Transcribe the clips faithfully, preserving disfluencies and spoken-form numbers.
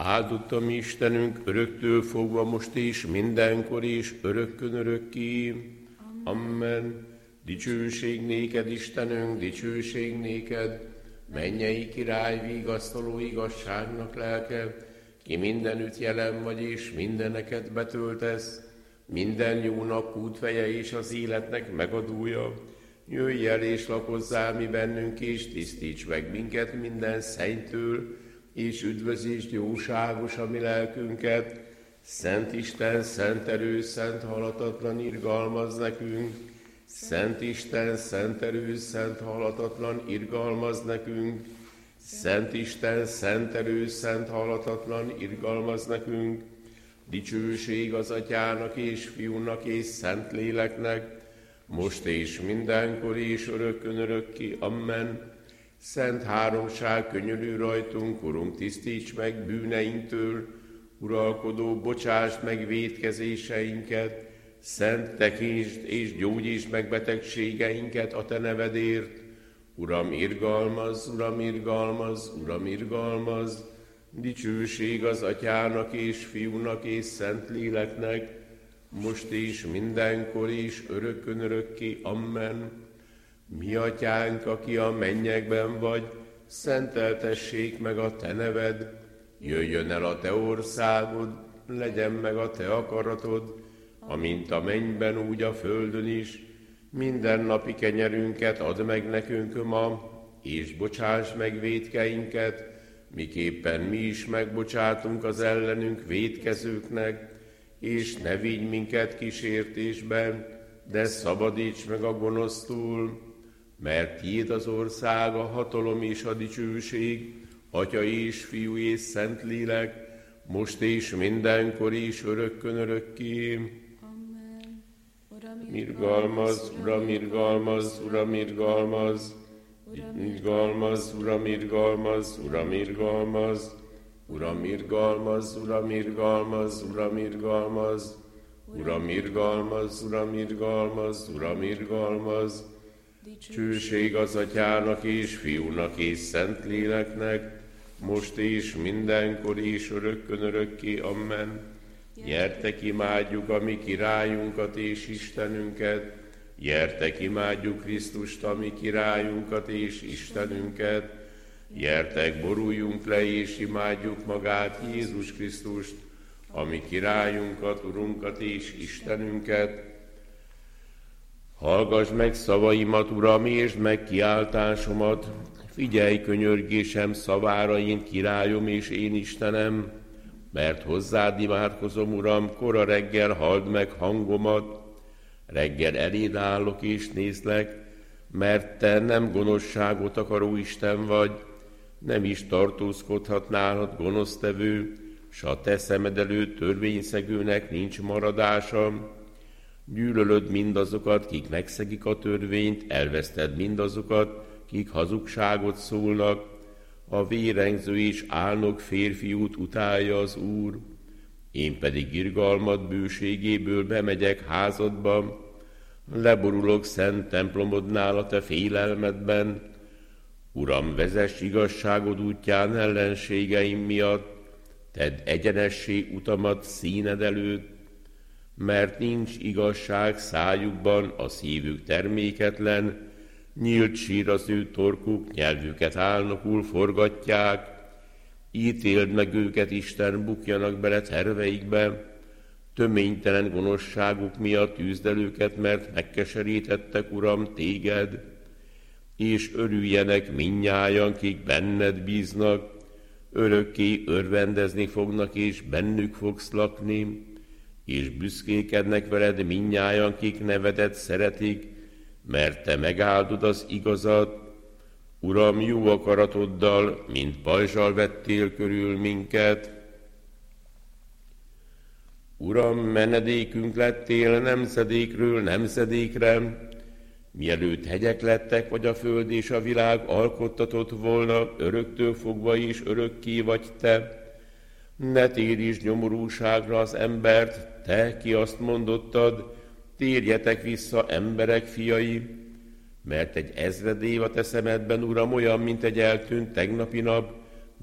Áldott a mi Istenünk, öröktől fogva most is, mindenkor is, örökkön örökké. Amen. Amen. Dicsőség néked, Istenünk, dicsőség néked, mennyei király, vigasztaló igazságnak lelke, ki mindenütt jelen vagy és mindeneket betöltesz, minden jónak útfeje és az életnek megadója. Jöjj el és lakozzál mi bennünk, és tisztíts meg minket minden szennytől, és üdvözítsd jóságos a mi lelkünket. Szent Isten, szent erő, szent halatatlan irgalmaz nekünk. Szent Isten, szent erő, szent halatatlan irgalmaz nekünk. Szent Isten, szent erő, szent halatatlan irgalmaz nekünk. Dicsőség az Atyának és Fiúnak és Szent Léleknek, most és mindenkor és örökkön örökké. Amen. Szent háromság, könyörülj rajtunk, Urunk, tisztíts meg bűneinktől, uralkodó, bocsásd meg vétkezéseinket, szent tekintsd és gyógyítsd meg betegségeinket a te nevedért. Uram, irgalmaz, Uram, irgalmaz, Uram, irgalmaz, dicsőség az Atyának és Fiúnak és Szent Léleknek, most is, mindenkor is, örökkön örökké. Amen. Mi Atyánk, aki a mennyekben vagy, szenteltessék meg a te neved, jöjjön el a te országod, legyen meg a te akaratod, amint a mennyben, úgy a földön is. Minden napi kenyerünket add meg nekünk ma, és bocsáss meg vétkeinket, miképpen mi is megbocsátunk az ellenünk vétkezőknek, és ne vigy minket kísértésbe, de szabadíts meg a gonosztól, mert tiéd az ország, a hatalom és a dicsőség, Atya és Fiú és Szent Lélek, most és mindenkor is, örökkön örökké. Amen. Uram, Irgalmaz, Uram, irgalmaz, Uram, irgalmaz, irgalmaz, Uram, irgalmaz, Uram, irgalmaz, Uram, irgalmaz, Uram, irgalmaz, Uram, irgalmaz, Uram, irgalmaz, Uram, irgalmaz, Uram, irgalmaz, dicsőség az Atyának és Fiúnak és Szent Léleknek, most és mindenkor és örökkön örökké. Amen. Gyertek, imádjuk a mi királyunkat és Istenünket, gyertek, imádjuk Krisztust, a mi királyunkat és Istenünket, gyertek, boruljunk le és imádjuk magát, Jézus Krisztust, a mi királyunkat, Urunkat és Istenünket. Hallgass meg szavaimat, Uram, és meg kiáltásomat, figyelj könyörgésem szavára, én királyom és én Istenem, mert hozzád imádkozom, Uram, kora reggel halld meg hangomat, reggel eléd állok és nézlek, mert te nem gonoszságot akaró Isten vagy, nem is tartózkodhat nálad gonosztevő, s a te szemed előtt törvényszegőnek nincs maradása. Gyűlölöd mindazokat, kik megszegik a törvényt, elveszted mindazokat, kik hazugságot szólnak, a vérengző és álnok férfiút utálja az Úr. Én pedig irgalmad bőségéből bemegyek házadba, leborulok szent templomodnál a te félelmedben. Uram, vezess igazságod útján ellenségeim miatt, tedd egyenessé utamat színed előtt, mert nincs igazság szájukban, a szívük terméketlen, nyílt sír az ő torkuk, nyelvüket álnokul forgatják. Ítéld meg őket, Isten, bukjanak bele terveikbe, töménytelen gonoszságuk miatt tűzd el őket, mert megkeserítettek, Uram, téged, és örüljenek mindnyájan, kik benned bíznak, örökké örvendezni fognak, és bennük fogsz lakni, és büszkékednek veled mindnyájan, kik nevedet szeretik, mert te megáldod az igazat. Uram, jó akaratoddal, mint pajzsal vettél körül minket. Uram, menedékünk lettél nemzedékről nemzedékre, mielőtt hegyek lettek, vagy a föld és a világ alkottatott volna, öröktől fogva is örökké vagy te. Ne térítsd nyomorúságra az embert, te, ki azt mondottad, térjetek vissza, emberek fiai, mert egy ezred év a te szemedben, Uram, olyan, mint egy eltűnt tegnapi nap,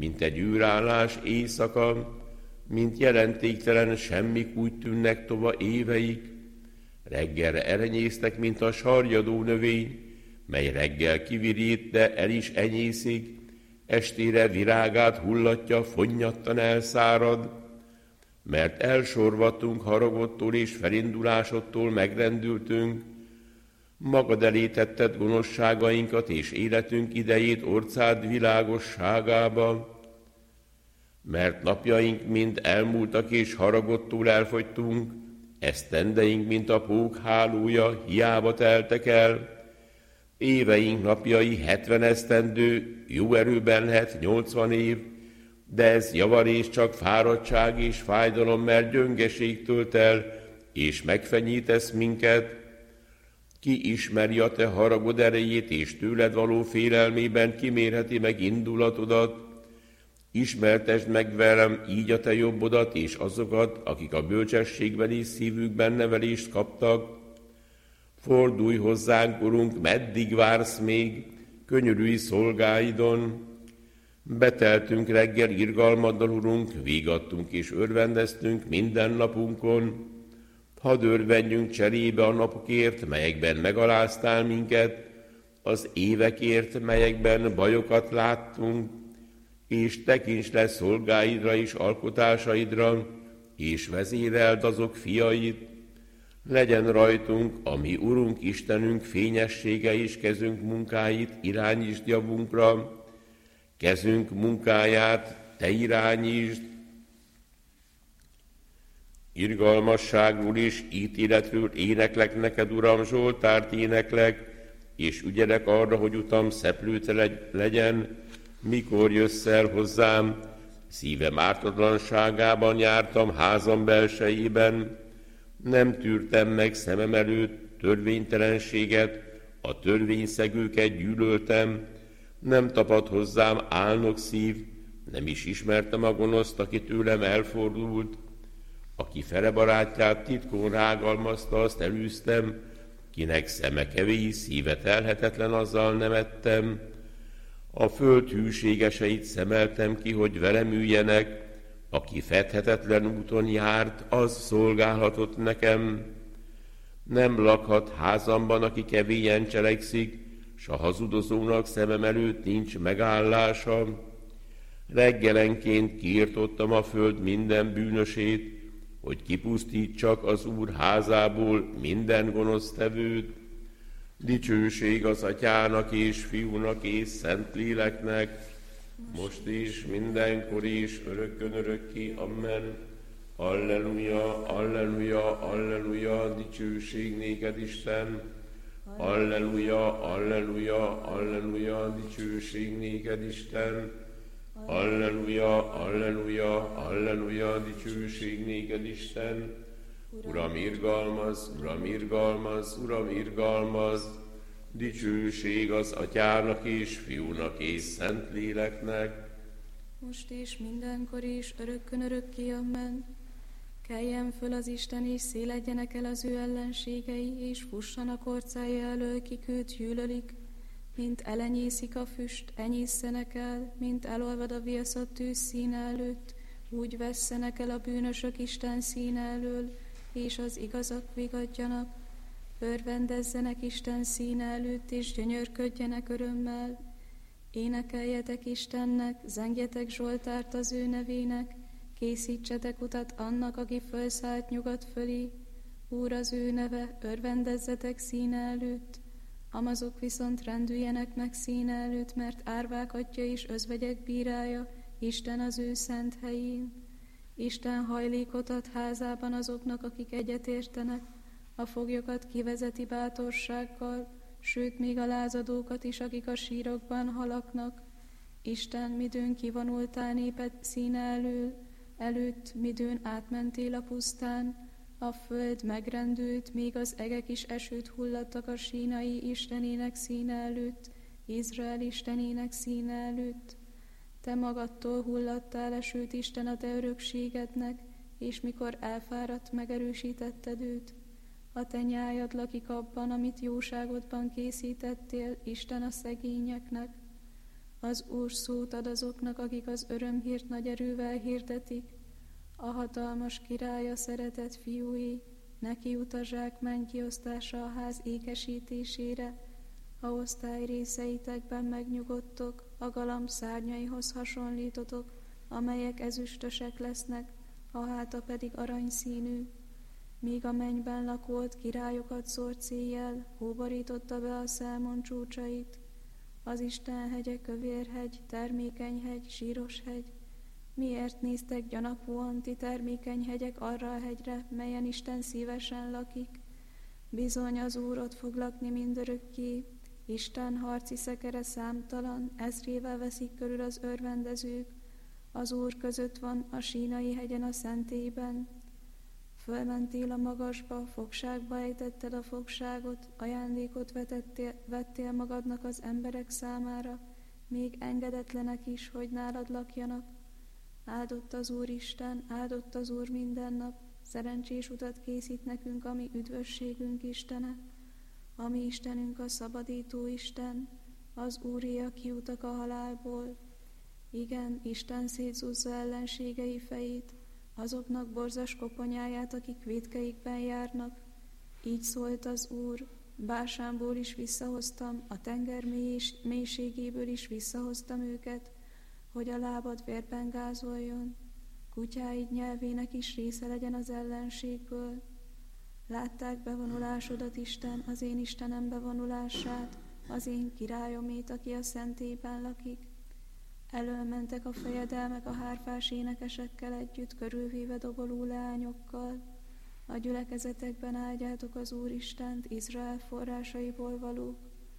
mint egy űrállás éjszaka, mint jelentéktelen semmik úgy tűnnek tova éveik, reggelre erenyésztek, mint a sarjadó növény, mely reggel kivirít, de el is enyészik, estére virágát hullatja, fonnyattan elszárad, mert elsorvadtunk haragodtól és felindulásodtól megrendültünk, magad elé tetted gonoszságainkat és életünk idejét orcád világosságába, mert napjaink mind elmúltak és haragodtól elfogytunk, esztendeink, mint a pók hálója, hiába teltek el, éveink napjai hetven esztendő, jó erőben lehet nyolcvan év, de ez javarés csak fáradtság és fájdalom, mert gyöngeség tölt el, és megfenyítesz minket. Ki ismeri a te haragod erejét, és tőled való félelmében kimérheti meg indulatodat? Ismertesd meg velem így a te jobbodat, és azokat, akik a bölcsességben és szívükben nevelést kaptak. Fordulj hozzánk, Urunk, meddig vársz még, könyörülj szolgáidon. Beteltünk reggel irgalmaddal, Urunk, vígadtunk és örvendeztünk minden napunkon. Hadd örvendjünk cserébe a napokért, melyekben megaláztál minket, az évekért, melyekben bajokat láttunk, és tekints le szolgáidra és alkotásaidra, és vezéreld azok fiait. Legyen rajtunk, a mi Urunk Istenünk fényessége és kezünk munkáit irányítsd javunkra, kezünk munkáját te irányítsd, irgalmasságról és ítéletről éneklek neked, Uram, Zsoltárt éneklek, és ügyelek arra, hogy utam szeplőtelen legyen, mikor jössz el hozzám. Szívem ártatlanságában jártam házam belsejében, nem tűrtem meg szemem előtt törvénytelenséget, a törvényszegőket gyűlöltem, nem tapad hozzám álnok szív, nem is ismertem a gonoszt, aki tőlem elfordult, aki fele barátját titkon rágalmazta, azt elűztem, kinek szeme kevés, szíve telhetetlen, azzal nemettem. A föld hűségeseit szemeltem ki, hogy velem üljenek, aki fedhetetlen úton járt, az szolgálhatott nekem. Nem lakhat házamban, aki kevélyen cselekszik, s a hazudozónak szemem előtt nincs megállása. Reggelenként kiirtottam a föld minden bűnösét, hogy kipusztítsak az Úr házából minden gonosztevőt. Dicsőség az Atyának és Fiúnak és Szentléleknek, most is, mindenkor is, örökkön örökké. Amen. Alleluja, alleluja, alleluja, dicsőség néked, Isten. Alleluja, alleluja, alleluja, dicsőség néked, Isten. Alleluja, alleluja, alleluja, dicsőség néked, Isten. Uram, irgalmaz, Uram, irgalmaz, Uram, irgalmaz, dicsőség az Atyának és Fiúnak és Szentléleknek. Most és mindenkor is, örökkön örökké. Amen. Keljen föl az Isten, és széledjenek el az ő ellenségei, és fussanak orcája elől, kik őt gyűlölik. Mint elenyészik a füst, enyészenek el, mint elolvad a vilsz a tűz színe előtt, úgy vesszenek el a bűnösök Isten színe elől, és az igazak vigadjanak. Örvendezzenek Isten színe előtt, és gyönyörködjenek örömmel. Énekeljetek Istennek, zengjetek Zsoltárt az ő nevének, készítsetek utat annak, aki fölszállt nyugat fölé. Úr az ő neve, örvendezzetek színe előtt. Amazok viszont rendüljenek meg színe előtt, mert árvák atya és özvegyek bírája, Isten az ő szent helyén. Isten hajlékot ad házában azoknak, akik egyetértenek, a foglyokat kivezeti bátorsággal, sőt még a lázadókat is, akik a sírokban halaknak. Isten, midőn kivonultál néped színe elől, előtt, midőn átmentél a pusztán, a föld megrendült, még az egek is esőt hullattak a sínai Istenének színe előtt, Izrael Istenének színe előtt. Te magadtól hullattál esőt, Isten, a te örökségednek, és mikor elfáradt, megerősítetted őt. A te nyájad lakik abban, amit jóságodban készítettél, Isten a szegényeknek. Az Úr szót ad azoknak, akik az örömhírt nagy erővel hirdetik. A hatalmas király a szeretett fiúé, neki jut a zsákmány kiosztása a ház ékesítésére. A osztály részeitekben megnyugodtok, a galamb szárnyaihoz hasonlítotok, amelyek ezüstösek lesznek, a háta pedig aranyszínű. Míg a mennyben lakót királyokat szórt széjjel, hóborította be a Szálmon csúcsait. Az Isten hegye kövérhegy, termékeny hegy, síros hegy. Miért néztek gyanakvóan ti termékeny hegyek arra a hegyre, melyen Isten szívesen lakik? Bizony az Úr ott fog lakni mindörökké, Isten harci szekere számtalan, ezrével veszik körül az örvendezők. Az Úr között van a Sínai hegyen a szentélyben. Fölmentél a magasba, fogságba ejtetted a fogságot, ajándékot vetettél, vettél magadnak az emberek számára, még engedetlenek is, hogy nálad lakjanak. Áldott az Úr Isten, áldott az Úr minden nap, szerencsés utat készít nekünk, ami üdvösségünk Istene. A mi Istenünk a szabadító Isten, az Úré a kiutak a halálból. Igen, Isten szétszúzza ellenségei fejét, azoknak borzas koponyáját, akik vétkeikben járnak. Így szólt az Úr, Básánból is visszahoztam, a tenger mélységéből is visszahoztam őket, hogy a lábad vérben gázoljon, kutyáid nyelvének is része legyen az ellenségből. Látták bevonulásodat, Isten, az én Istenem bevonulását, az én királyomét, aki a szentélyben lakik. Elölmentek a fejedelmek a hárfás énekesekkel együtt, körülvéve doboló leányokkal. A gyülekezetekben áldjátok az Úristent, Izrael forrásaiból valók.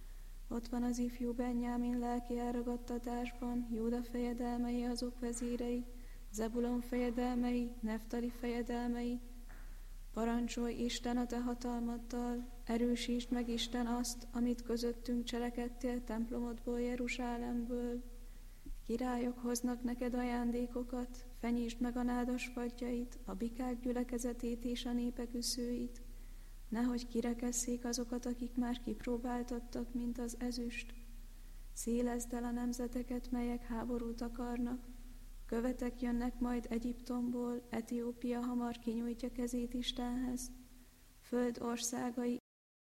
Ott van az ifjú Benjámin lelki elragadtatásban, Júda fejedelmei, azok vezírei, Zebulon fejedelmei, Neftali fejedelmei. Parancsolj, Isten, a te hatalmaddal, erősítsd meg, Isten, azt, amit közöttünk cselekedtél templomodból, Jeruzsálemből. Királyok hoznak neked ajándékokat, fenyítsd meg a nádas padjait, a bikák gyülekezetét és a népek üszőit. Nehogy kirekesszék azokat, akik már kipróbáltattak, mint az ezüst. Szélezd el a nemzeteket, melyek háborút akarnak. Követek jönnek majd Egyiptomból, Etiópia hamar kinyújtja kezét Istenhez. Föld országai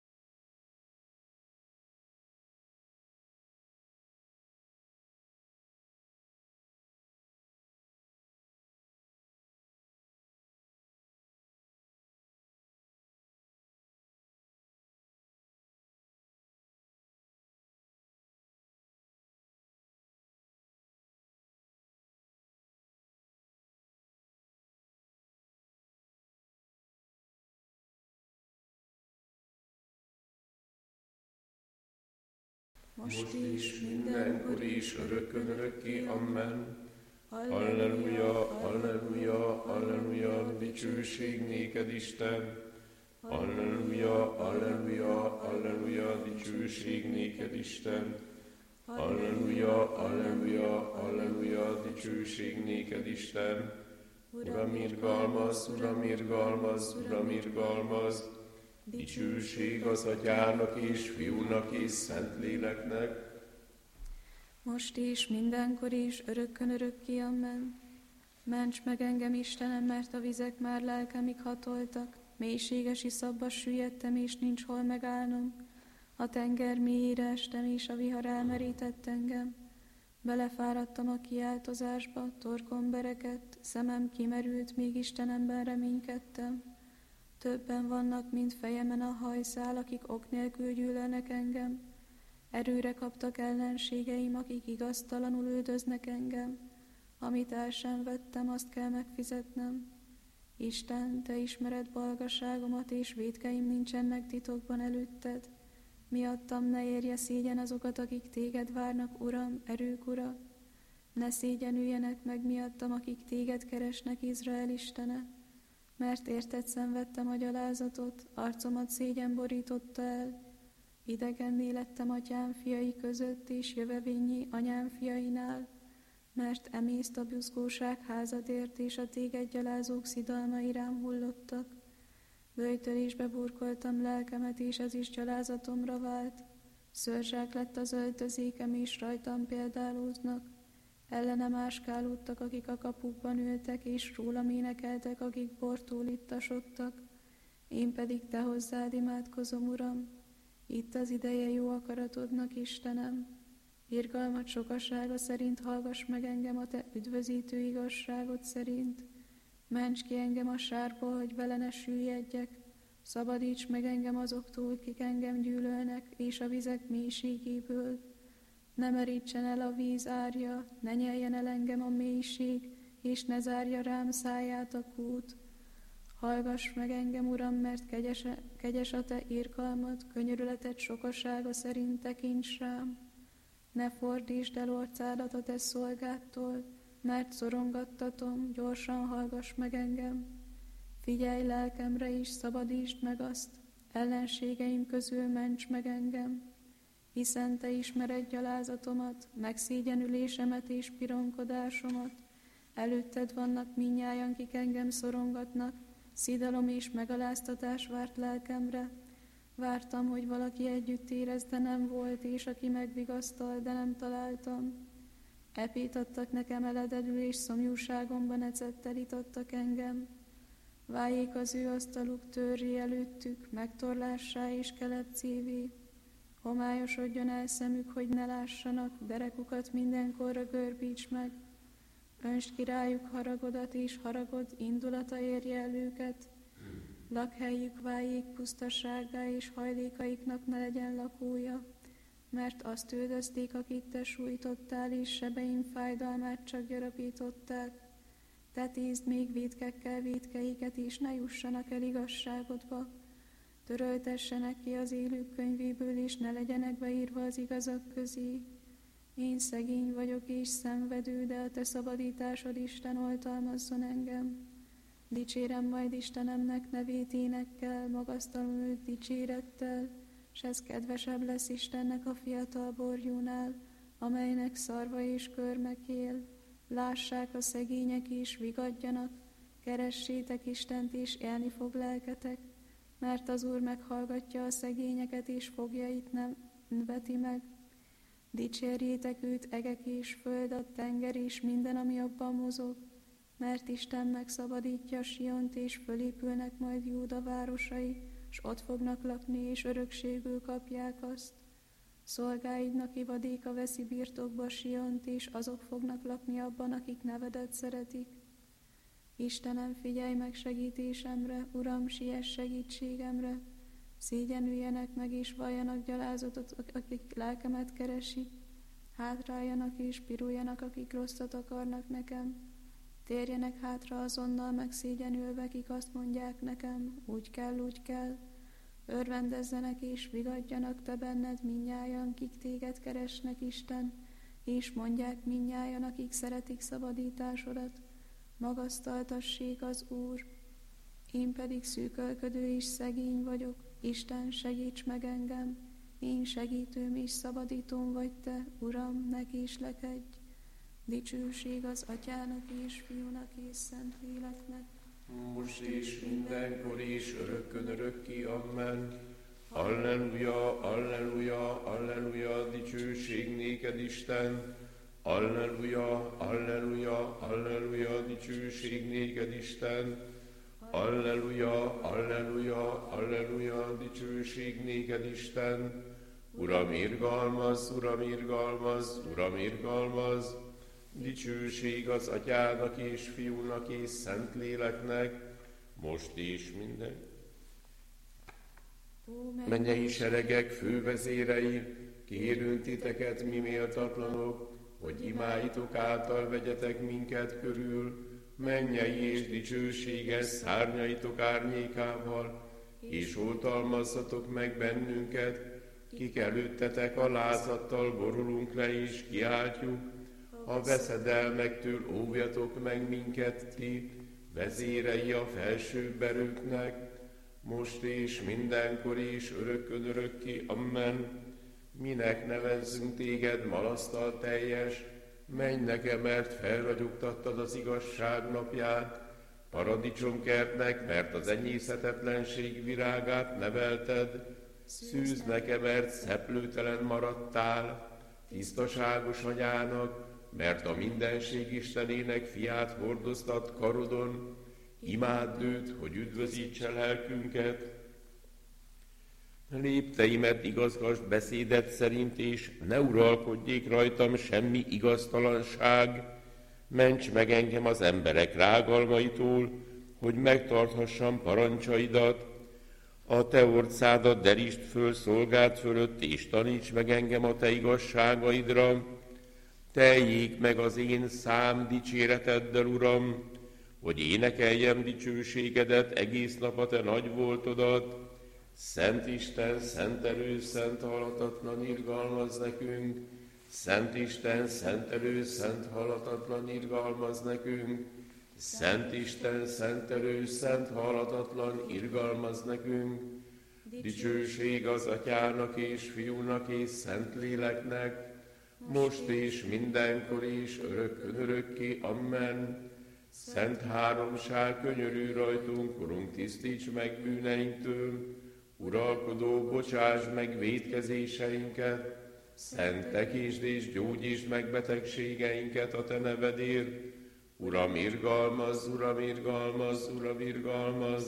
most is, mindenkor is, örökkön örökké, amen. Alleluja, alleluja, alleluja, dicsőség néked, Isten. Alleluja, alleluja, alleluja, dicsőség néked, Isten. Alleluja, alleluja, alleluja, dicsőség néked, Isten. Uram, irgalmaz, Uram, irgalmaz, Uram, irgalmaz. Dicsőség az Atyának és Fiúnak és Szentléleknek. Most is, mindenkor is, örökkön örökké, amen. Ments meg engem, Istenem, mert a vizek már lelkemig hatoltak. Mélységes iszapba süllyedtem, és nincs hol megállnom. A tenger mélyére estem, és a vihar elmerített engem. Belefáradtam a kiáltozásba, torkom berekedt, szemem kimerült, még Istenemben reménykedtem. Többen vannak, mint fejemen a hajszál, akik ok nélkül gyűlölnek engem. Erőre kaptak ellenségeim, akik igaztalanul üldöznek engem. Amit el sem vettem, azt kell megfizetnem. Isten, te ismered balgaságomat, és vétkeim nincsenek titokban előtted. Miattam ne érje szégyen azokat, akik téged várnak, Uram, erők ura. Ne szégyenüljenek meg miattam, akik téged keresnek, Izrael Istene. Mert érted szenvedtem a gyalázatot, arcomat szégyen borította el. Idegenné lettem atyám fiai között, és jövevényi anyám fiainál, mert emészt a buzgóság házadért, és a téged gyalázók szidalmai rám hullottak. Böjtölésbe burkoltam lelkemet, és ez is gyalázatomra vált. Szőrzsák lett az öltözékem, és rajtam példálóznak. Ellenem áskálódtak, akik a kapukban ültek, és rólam énekeltek, akik bortól ittasodtak. Én pedig te hozzád imádkozom, Uram. Itt az ideje jó akaratodnak, Istenem. Irgalmat sokasága szerint hallgass meg engem a te üdvözítő igazságod szerint. Ments ki engem a sárból, hogy vele ne süllyedjek. Szabadíts meg engem azoktól, kik engem gyűlölnek, és a vizek mélységéből. Ne merítsen el a víz árja, ne nyeljen el engem a mélység, és ne zárja rám száját a kút. Hallgass meg engem, Uram, mert kegyes, kegyes a te irgalmad, könyörületed sokasága szerint tekints rám. Ne fordítsd el orcádat a te szolgádtól, mert szorongattatom, gyorsan hallgass meg engem. Figyelj lelkemre is, szabadítsd meg azt, ellenségeim közül ments meg engem. Hiszen te ismered gyalázatomat, megszégyenülésemet és pironkodásomat. Előtted vannak mindnyájan, kik engem szorongatnak, szidalom és megaláztatás várt lelkemre. Vártam, hogy valaki együtt érez, de nem volt, és aki megvigasztal, de nem találtam. Epét adtak nekem elededül, és szomjúságomban ecettel itattak engem. Váljék az ő asztaluk törré előttük, megtorlássá és kelepcévé. Homályosodjon el szemük, hogy ne lássanak, derekukat mindenkorra görbíts meg. Öntsd ki rájuk haragodat, és haragod indulata érje el őket. Lakhelyük váljék pusztasággá, és hajlékaiknak ne legyen lakója. Mert azt üldözték, akit te sújtottál, és sebeim fájdalmát csak gyarapították. Te tízd még vétkekkel vétkeiket, és ne jussanak el igazságodba. Töröltessenek ki az élők könyvéből, és ne legyenek beírva az igazak közé. Én szegény vagyok és szenvedő, de a te szabadításod, Isten, oltalmazzon engem. Dicsérem majd Istenemnek nevét énekkel, magasztalom őt dicsérettel, s ez kedvesebb lesz Istennek a fiatal borjúnál, amelynek szarva és körmek él. Lássák a szegények és vigadjanak, keressétek Istent és élni fog lelketek, mert az Úr meghallgatja a szegényeket és fogjait nem veti meg. Dicsérjétek őt egek és föld, a tenger és minden, ami abban mozog, mert Isten megszabadítja Siont, és fölépülnek majd Júda városai, s ott fognak lakni, és örökségül kapják azt. Szolgáidnak ivadéka veszi birtokba Siont, és azok fognak lakni abban, akik nevedet szeretik. Istenem, figyelj meg segítésemre, Uram, siess segítségemre. Szégyenüljenek meg, és valljanak gyalázatot, akik lelkemet keresik. Hátráljanak és piruljanak, akik rosszat akarnak nekem. Térjenek hátra azonnal megszégyenülve, akik azt mondják nekem, úgy kell, úgy kell. Örvendezzenek és vigadjanak te benned mindnyájan, kik téged keresnek, Isten, és mondják mindnyájan, akik szeretik szabadításodat. Magasztaltassék az Úr. Én pedig szűkölködő és szegény vagyok. Isten, segíts meg engem. Én segítőm és szabadítóm vagy te, Uram, ne késlekedj. Dicsőség az Atyának és Fiúnak és Szentléleknek. Most és mindenkor is, örökkön örökké, amen. Alleluja, alleluja, alleluja, dicsőség néked, Isten. Alleluja, alleluja, alleluja, dicsőség néked, Isten. Alleluja, alleluja, alleluja, dicsőség néked, Isten. Uram, irgalmaz, Uram, irgalmaz, Uram, irgalmaz. Dicsőség az Atyának és Fiúnak és Szentléleknek, most is minden. Mennyei seregek fővezérei, kérünk titeket, mi méltatlanok, hogy imáitok által vegyetek minket körül, mennyei és dicsőséges szárnyaitok árnyékával, és oltalmazzatok meg bennünket, kik előttetek alázattal borulunk le és kiáltjuk, a veszedelmektől óvjatok meg minket ti, vezérei a felsőbb erőknek, most és mindenkor és örökkön örökké, amen. Minek nevezzünk téged malasztal teljes, mennynek emelt felragyogtattad az igazság napját, paradicsomkertnek, mert az enyészhetetlenség virágát nevelted, szűznek emert szeplőtelen maradtál, tisztaságos anyának, mert a mindenség Istenének fiát hordoztat karodon, imádd őt, hogy üdvözítse lelkünket. Lépteimet igazgasd beszédet szerint, és ne uralkodjék rajtam semmi igaztalanság, ments meg engem az emberek rágalmaitól, hogy megtarthassam parancsaidat. A te orcádat derítsd föl szolgád fölött, és taníts meg engem a te igazságaidra. Teljék meg az én szám dicséreteddel, Uram, hogy énekeljem dicsőségedet egész nap a te nagy voltodat. Szent Isten, szent erő, szent halatatlan irgalmaz nekünk. Szent Isten, szent erő, szent halatatlan irgalmaz nekünk. Szent Isten, szent erő, szent halatatlan irgalmaz nekünk. Dicsőség az Atyának és Fiúnak és Szentléleknek, most és mindenkor és örökkön örökké. Amen. Szent háromság, könyörülj rajtunk, Urunk, tisztíts meg bűneinktől. Uralkodó, bocsáss meg vétkezéseinket. Szent tekítsd és gyógyítsd meg betegségeinket a te nevedért. Uram, irgalmazz, Uram, irgalmazz, Uram, irgalmazz.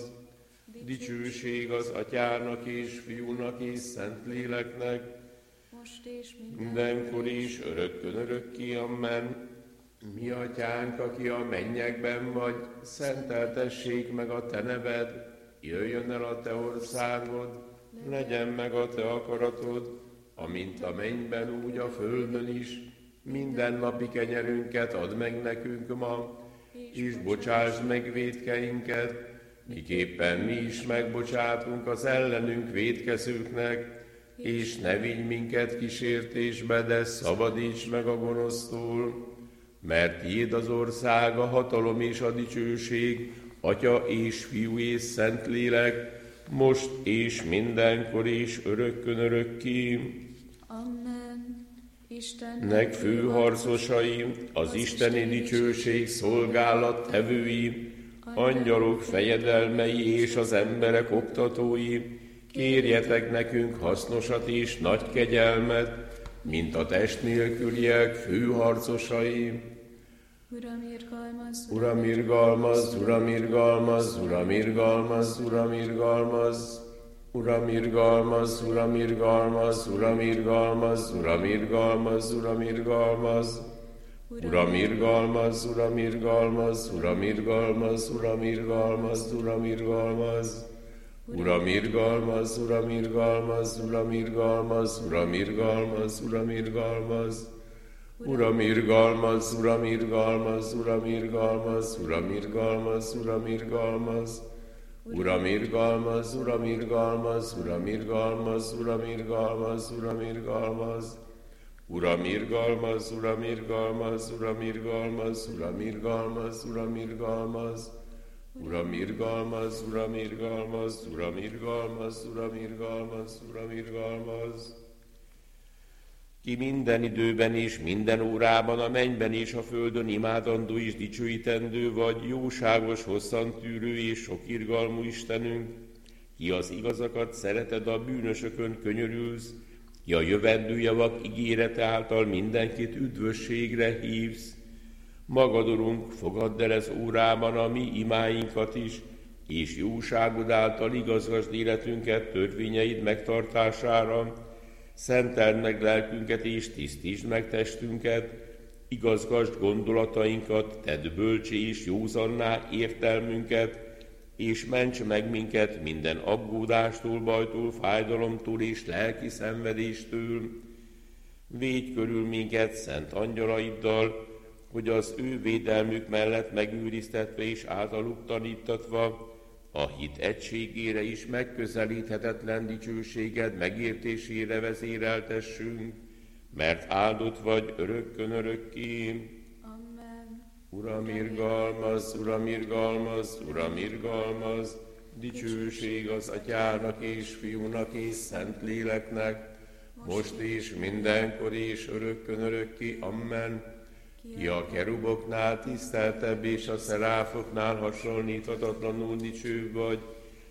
Dicsőség az Atyának és Fiúnak és Szentléleknek, most és mindenkor is, örökkön örökké. Amen. Mi Atyánk, aki a mennyekben vagy, szenteltessék meg a te neved, jöjjön el a te országod, legyen meg a te akaratod, amint a mennyben, úgy a földön is. Minden napi kenyerünket add meg nekünk ma, és bocsásd meg vétkeinket, miképpen mi is megbocsátunk az ellenünk vétkezőknek, és ne vigy minket kísértésbe, de szabadíts meg a gonosztól, mert tiéd az ország, a hatalom és a dicsőség, Atya és Fiú és Szentlélek, most és mindenkor és örökkön örökké. Amen. Istennek főharcosai, az isteni dicsőség szolgálat tevői, angyalok fejedelmei és az emberek oktatói, kérjetek nekünk hasznosat és nagy kegyelmet, mint a test nélküliek főharcosai. Uram, irgalmazz, Uram, irgalmazz, Uram, irgalmazz, Uram, irgalmazz, Uram, irgalmazz. Uram, irgalmazz, Uram, irgalmazz, Uram, irgalmazz, Uram, irgalmazz, Uram, irgalmazz. Uram, irgalmazz, Uram, irgalmazz, Uram, irgalmazz, Uram, irgalmazz, Uram, irgalmazz. Uram, irgalmazz, Uram, irgalmazz, Uram, irgalmazz, Uram, irgalmazz, Uram, irgalmazz. Uram, irgalmazz, Uram, irgalmazz, Uram, irgalmazz, Uram, irgalmazz, Uram, irgalmazz. Uram, irgalmazz, Uram, irgalmazz, Uram, irgalmazz, Uram, irgalmazz, Uram, irgalmazz. Uram, irgalmazz, Uram, irgalmazz, Uram, irgalmazz, Uram, irgalmazz, Uram, irgalmazz. Uram, irgalmazz, Uram, irgalmazz, Uram, irgalmazz, Uram, irgalmazz, Uram, irgalmazz. Ki minden időben és minden órában a mennyben és a földön imádandó és dicsőítendő vagy, jóságos, hosszantűrő és sok irgalmú Istenünk, ki az igazakat szereted, a bűnösökön könyörülsz, ki a jövendő javak ígérete által mindenkit üdvösségre hívsz. Magad, Urunk, fogadd el ez órában a mi imáinkat is, és jóságod által igazgasd életünket törvényeid megtartására. Szenteld meg lelkünket és tisztítsd meg testünket, igazgasd gondolatainkat, tedd bölcsé és józanná értelmünket, és ments meg minket minden aggódástól, bajtól, fájdalomtól és lelki szenvedéstől. Védj körül minket szent angyalaiddal, hogy az ő védelmük mellett megőriztetve és általuk tanítatva, a hit egységére is megközelíthetetlen dicsőséged megértésére vezéreltessünk, mert áldott vagy örökkön örökké. Amen. Uram, irgalmazz, Uram, irgalmazz, Uram, irgalmazz, dicsőség az Atyának és Fiúnak és Szentléleknek, most és mindenkor és örökkön örökké. Amen. Ki a keruboknál tiszteltebb és a szeráfoknál hasonlíthatatlanul dicsőbb vagy,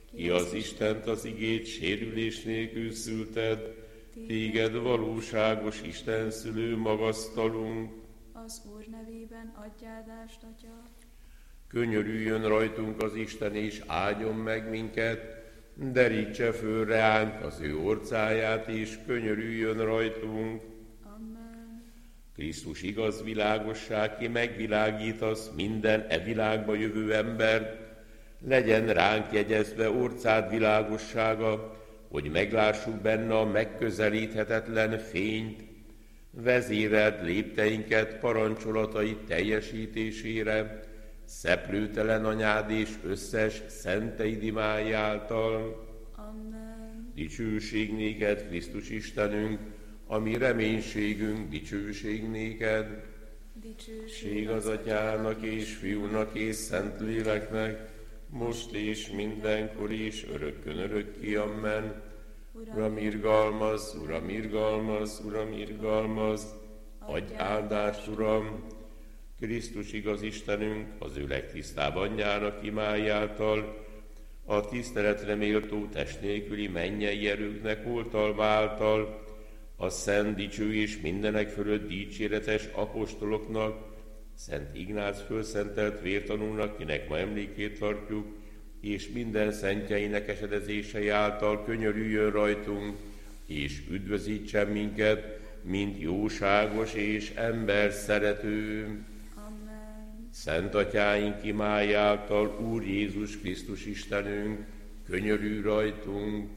ki az Istent az igét sérülés nélkül szülted, téged valóságos Isten szülő magasztalunk. Az Úr nevében adj áldást, Atya. Könyörüljön rajtunk az Isten, és áldjon meg minket, derítse föl reánk az ő orcáját, és könyörüljön rajtunk. Amen. Krisztus igaz világosság, ki megvilágítasz minden e világba jövő embert, legyen ránk jegyezve orcád világossága, hogy meglássuk benne a megközelíthetetlen fényt, vezéreld lépteinket parancsolatai teljesítésére, szeplőtelen anyád és összes szenteid imája által. Amen. Dicsőség néked, Krisztus Istenünk, ami reménységünk, dicsőség néked. Dicsőség az Atyának és Fiúnak és Szentléleknek, most és mindenkor és örökkön örökké. Amen. Uram, irgalmaz, Uram, irgalmaz, Uram, irgalmaz, adj áldást, Uram! Krisztus igaz Istenünk, az ő legtisztább anyjának imájáltal, a tiszteletre méltó test nélküli mennyei erőknek oltalma által, a szent, dicső és mindenek fölött dicséretes apostoloknak, Szent Ignác fölszentelt vértanúnak, kinek ma emlékét tartjuk, és minden szentjeinek esedezései által könyörüljön rajtunk, és üdvözítsen minket, mint jóságos és ember szerető. Amen. Szent Atyáink imája által, Úr Jézus Krisztus Istenünk, könyörülj rajtunk.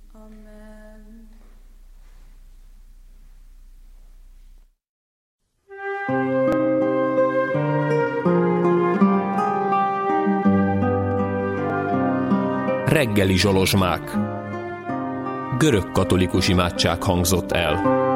Amen. Reggeli zsolozsmák. Görög katolikus imádság hangzott el.